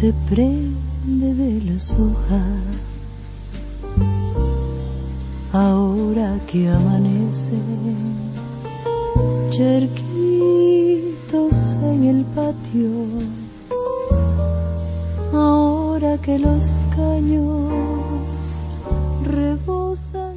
se prende de las hojas, ahora que amanece, charquitos en el patio, ahora que los caños rebosan.